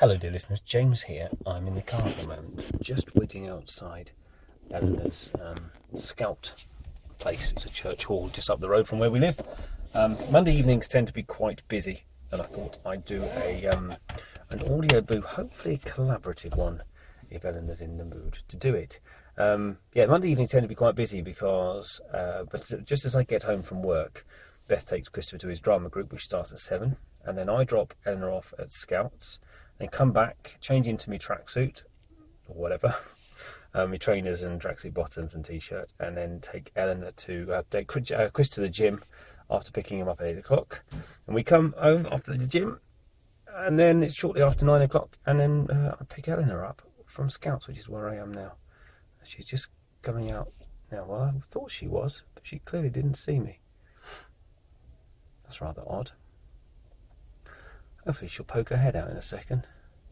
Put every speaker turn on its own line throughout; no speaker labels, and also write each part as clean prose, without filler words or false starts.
Hello dear listeners, James here. I'm in the car at the moment, just waiting outside Eleanor's Scout place. It's a church hall just up the road from where we live. Monday evenings tend to be quite busy, and I thought I'd do an audio boo, hopefully a collaborative one, if Eleanor's in the mood to do it. Monday evenings tend to be quite busy because, but just as I get home from work, Beth takes Christopher to his drama group, which starts at 7, and then I drop Eleanor off at Scouts, then come back, change into my tracksuit, or whatever, my trainers and tracksuit bottoms and t-shirt, and then take Eleanor to, take Chris to the gym after picking him up at 8 o'clock. And we come home after the gym, and then it's shortly after 9 o'clock, and then I pick Eleanor up from Scouts, which is where I am now. She's just coming out now. Well, I thought she was, but she clearly didn't see me. That's rather odd. Hopefully she'll poke her head out in a second.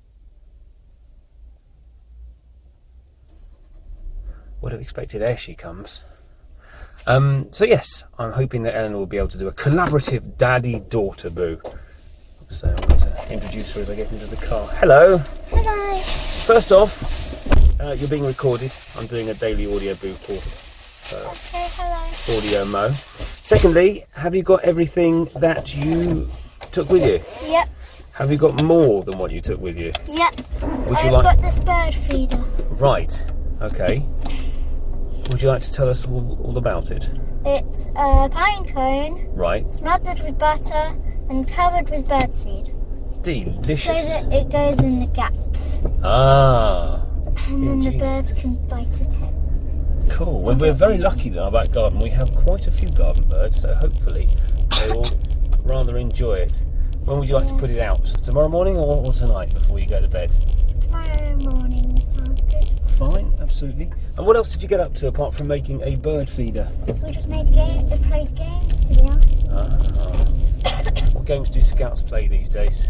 Would have expected there she comes. So yes, I'm hoping that Eleanor will be able to do a collaborative daddy-daughter boo. So I'm going to introduce her as I get into the car. Hello.
Hello.
First off, you're being recorded. I'm doing a daily audio boo for
Okay, hello.
Audio Mo. Secondly, have you got everything that you took with you?
Yep.
Have you got more than what you took with you?
Yep.
Would you
I've got this bird feeder.
Right. Okay. Would you like to tell us all about it?
It's a pine cone,
Right.
smothered with butter and covered with birdseed.
Delicious.
So that it goes in the gaps.
Ah.
And then the
Indeed.
birds can bite at it.
Cool. Well, we're very lucky in our back garden. We have quite a few garden birds, so hopefully they will rather enjoy it. When would you like to put it out? Tomorrow morning or tonight before you go to bed?
Tomorrow morning sounds good.
Fine, absolutely. And what else did you get up to apart from making a bird feeder?
We just played games, to be honest.
What games do Scouts play these days?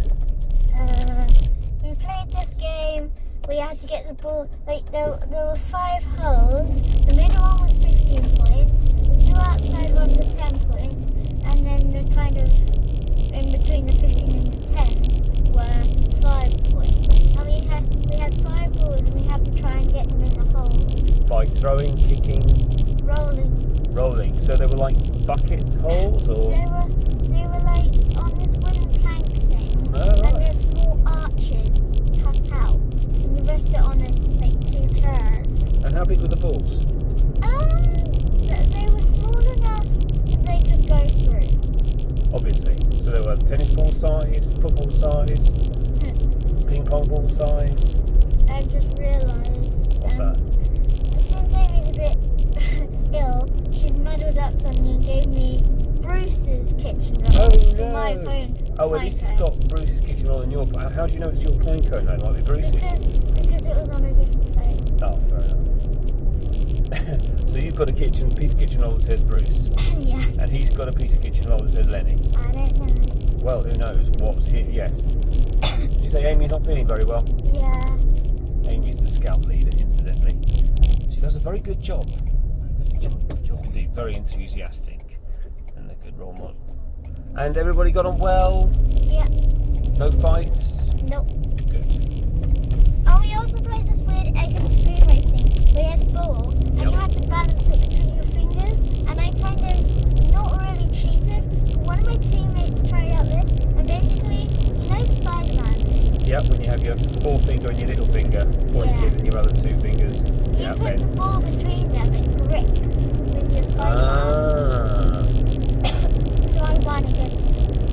We played this game. We had to get the ball. Like there were 5 holes. The middle one was 15 points. The 2 outside ones are 10 points, and then the kind of in between the 15 and the 10s were 5 points. And we had 5 balls, and we had to try and get them in the holes.
By throwing, kicking, rolling. So they were like bucket holes, or
They were like on this wooden plank thing,
Oh, right.
and there's small arches cut out, and you rest it on like 2 chairs.
And how big were the balls?
They were small enough that they could go through.
Obviously. So they were tennis ball size, football size, ping pong ball size.
I've just realised.
What's that?
Since Amy's a bit ill, she's muddled up something and gave me Bruce's kitchen roll
Oh,
for
no.
my phone.
Oh, well, at least it's got Bruce's kitchen roll in your. How do you know it's your pine cone though? Might be Bruce's.
Because it was on a different plate.
Oh, fair enough. So you've got a piece of kitchen roll that says Bruce,
Yeah.
and he's got a piece of kitchen roll that says Lenny.
I don't know.
Well, who knows what's here? Yes. Did you say Amy's not feeling very well?
Yeah.
Amy's the Scout leader, incidentally. She does a very good job. Good job indeed. Very enthusiastic and a good role model. And everybody got on well?
Yeah.
No fights?
Nope.
Good.
Oh, we also played this weird egg and spoon racing. We had a ball, and
Yep.
you had to balance it between your fingers. And I kind of not really cheated. One of my teammates tried out this, and basically, you know Spider-Man.
Yep, when you have your forefinger and your little finger pointed and your other 2 fingers.
You
Yeah,
put the ball between them and grip with your Spider-Man. So I won against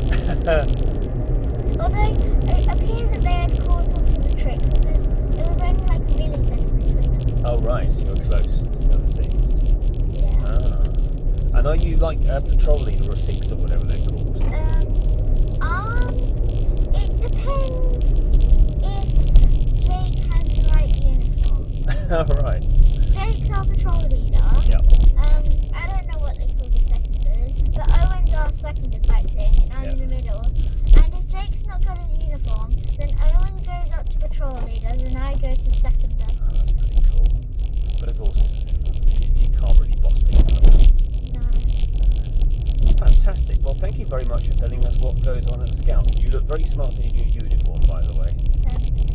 you. Although it appears that they had caught onto the trick because it was only like a millisecond between us.
Oh, right, so you're close to the other teams.
Yeah.
And are you like a patrol leader or a 6 or whatever they're called?
It depends if Jake has the right uniform.
Right.
Jake's our patrol leader.
Yep.
I don't know what they call the seconders, but Owen's our seconder type thing, and I'm in the middle. And if Jake's not got his uniform, then Owen goes up to patrol leaders, and I go to seconder.
Oh, that's pretty cool. But of course, you can't really boss people around.
No.
Fantastic. Well, thank you very much for telling us what goes on at the Scout. You look very smart in your new uniform, by the way.
Thanks.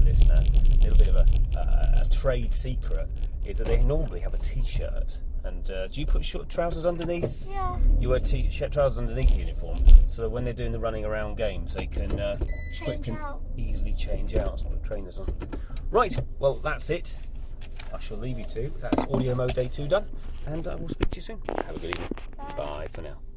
listener, a little bit of a trade secret is that they normally have a t-shirt. And do you put short trousers underneath?
Yeah.
You wear trousers underneath your uniform, so that when they're doing the running around games, they can easily change out. Put trainers on. Right, well that's it. I shall leave you to. That's audio mode day 2 done, and I will speak to you soon. Have a good evening. Bye for now.